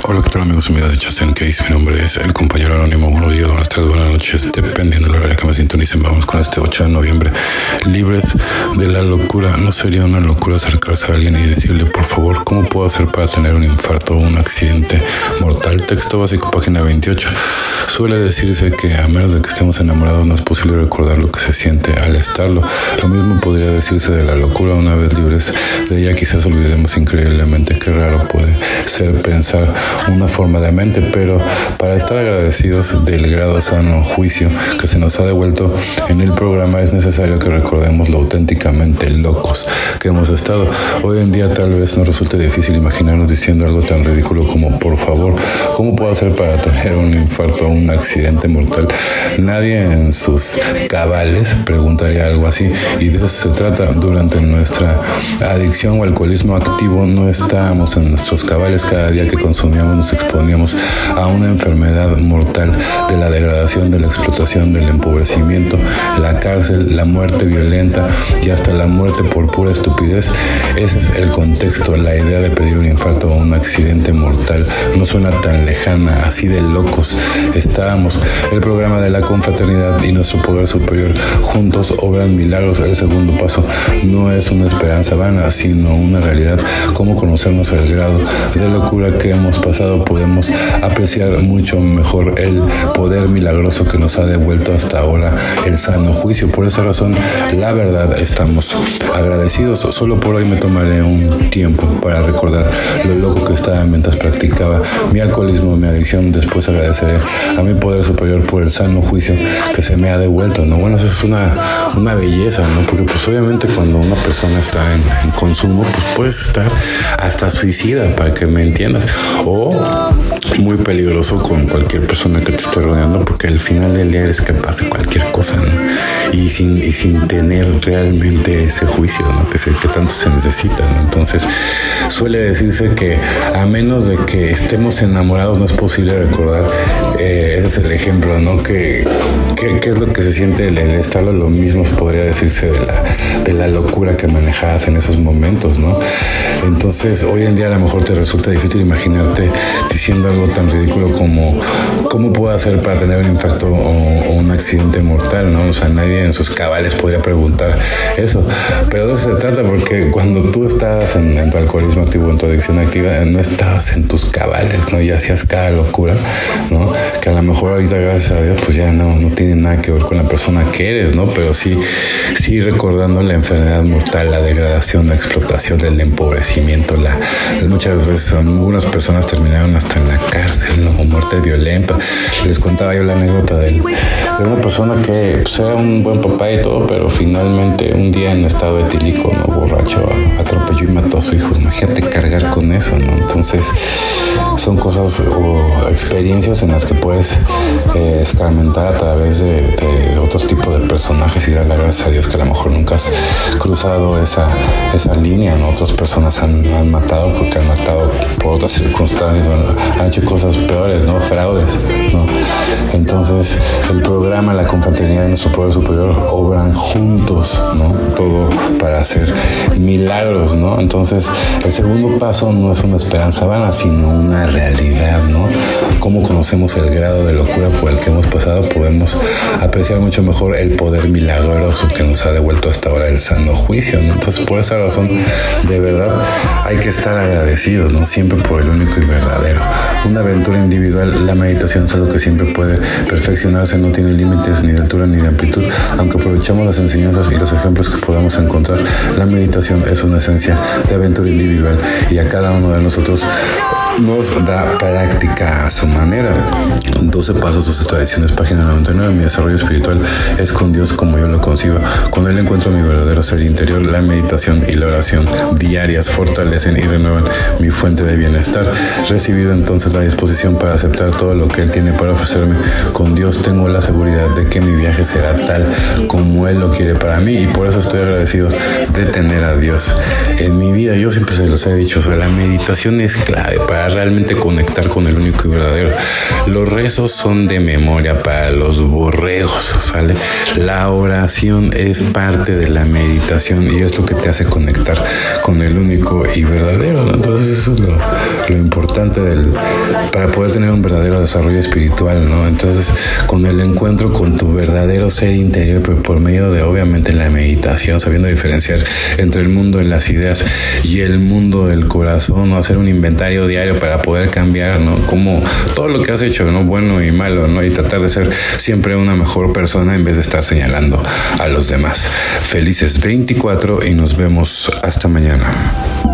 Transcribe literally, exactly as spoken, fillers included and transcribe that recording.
Hola, ¿qué tal amigos y amigas de Just In Case? Mi nombre es el compañero anónimo. Buenos días, buenas tardes, buenas noches, dependiendo del horario que me sintonicen. Vamos con este ocho de noviembre. Libres de la locura. ¿No sería una locura acercarse a alguien y decirle, por favor, cómo puedo hacer para tener un infarto o un accidente mortal? Texto básico, página veintiocho. Suele decirse que a menos de que estemos enamorados no es posible recordar lo que se siente al estarlo. Lo mismo podría decirse de la locura. Una vez libres de ella, quizás olvidemos increíblemente qué raro puede ser pensar una forma de mente, pero para estar agradecidos del grado sano juicio que se nos ha devuelto en el programa es necesario que recordemos lo auténticamente locos que hemos estado. Hoy en día tal vez nos resulte difícil imaginarnos diciendo algo tan ridículo como, por favor, ¿cómo puedo hacer para tener un infarto o un accidente mortal? Nadie en sus cabales preguntaría algo así, y de eso se trata. Durante nuestra adicción o alcoholismo activo no estábamos en nuestros cabales. Cada día que consumíamos nos exponíamos a una enfermedad mortal de la degradación, de la explotación, del empobrecimiento, la cárcel, la muerte violenta y hasta la muerte por pura estupidez. Ese es el contexto. La idea de pedir un infarto o un accidente mortal no suena tan lejana. Así de locos estábamos. El programa de la confraternidad y nuestro poder superior juntos obran milagros. El segundo paso no es una esperanza vana, sino una realidad. Cómo conocernos el grado de locura que hemos pasado, podemos apreciar mucho mejor el poder milagroso que nos ha devuelto hasta ahora el sano juicio. Por esa razón, la verdad, estamos agradecidos. Solo por hoy me tomaré un tiempo para recordar lo loco que estaba mientras practicaba mi alcoholismo, mi adicción. Después agradeceré a mi poder superior por el sano juicio que se me ha devuelto, ¿no? Bueno, eso es una, una belleza, ¿no? Porque pues obviamente cuando una persona está en, en consumo, pues puedes estar hasta suicida, para que me entiendas, o muy peligroso con cualquier persona que te esté rodeando, porque al final del día eres capaz de cualquier cosa, ¿no? Y sin, y sin tener realmente ese juicio, ¿no? Que, se, que tanto se necesita, ¿no? Entonces, suele decirse que a menos de que estemos enamorados no es posible recordar. Eh, ese es el ejemplo, ¿no? Que, que, que es lo que se siente el, el estarlo. Lo mismo podría decirse de la, de la locura que manejabas en esos momentos, ¿no? Entonces, hoy en día a lo mejor te resulta difícil imaginarte diciendo algo tan ridículo como ¿cómo puedo hacer para tener un infarto o, o un accidente mortal? ¿No? O sea, nadie en sus cabales podría preguntar eso. Pero de eso se trata, porque cuando tú estabas en, en tu alcoholismo activo, en tu adicción activa, no estabas en tus cabales, ¿no? Y hacías cada locura, ¿no? Que a lo mejor ahorita, gracias a Dios, pues ya no, no tiene nada que ver con la persona que eres, ¿no? Pero sí, sí recordando la enfermedad mortal, la degradación, la explotación, el empobrecimiento. La, muchas veces algunas personas terminaron hasta en la cárcel, ¿no? O muerte violenta. Les contaba yo la anécdota de, de una persona que pues, era un buen papá y todo, pero finalmente un día en estado etílico, ¿no? Borracho, atropelló y mató a su hijo. Imagínate cargar con eso, ¿no? Entonces son cosas o experiencias en las que puedes eh, escarmentar a través de, de otros tipos de personajes y dar la gracia a Dios que a lo mejor nunca has cruzado esa, esa línea, ¿no? Otras personas han, han matado porque han matado por otras circunstancias, ¿no? Han hecho cosas peores, ¿no? Fraudes, ¿no? Entonces el programa, la confraternidad y nuestro poder superior obran juntos, ¿no? Todo para hacer milagros, ¿no? Entonces el segundo paso no es una esperanza vana, sino una realidad, ¿no? Cómo conocemos el grado de locura por el que hemos pasado, podemos apreciar mucho mejor el poder milagroso que nos ha devuelto hasta ahora el sano juicio, ¿no? Entonces por esa razón, de verdad, hay que estar agradecidos, ¿no? Siempre por el único y verdadero. Una aventura individual, la meditación es algo que siempre puede perfeccionarse, no tiene límites ni de altura ni de amplitud. Aunque aprovechamos las enseñanzas y los ejemplos que podamos encontrar, la meditación es una esencia de aventura individual y a cada uno de nosotros nos da práctica a su manera. doce pasos, doce tradiciones, página noventa y nueve. Mi desarrollo espiritual es con Dios como yo lo concibo. Con Él encuentro mi verdadero ser interior. La meditación y la oración diarias fortalecen y renuevan mi fuente de bienestar. Recibido entonces la disposición para aceptar todo lo que Él tiene para ofrecerme. Con Dios tengo la seguridad de que mi viaje será tal como Él lo quiere para mí, y por eso estoy agradecido de tener a Dios en mi vida. Yo siempre se los he dicho, o sea, la meditación es clave para para realmente conectar con el único y verdadero. Los rezos son de memoria para los borregos, ¿sale? La oración es parte de la meditación y es lo que te hace conectar con el único y verdadero, ¿no? Entonces eso es lo, lo importante del, para poder tener un verdadero desarrollo espiritual, ¿no? Entonces, con el encuentro con tu verdadero ser interior, pero por medio de obviamente la meditación, sabiendo diferenciar entre el mundo de las ideas y el mundo del corazón, ¿no? Hacer un inventario diario para poder cambiar, ¿no? Como todo lo que has hecho, ¿no? Bueno y malo, ¿no? Y tratar de ser siempre una mejor persona en vez de estar señalando a los demás. Felices veinticuatro y nos vemos hasta mañana.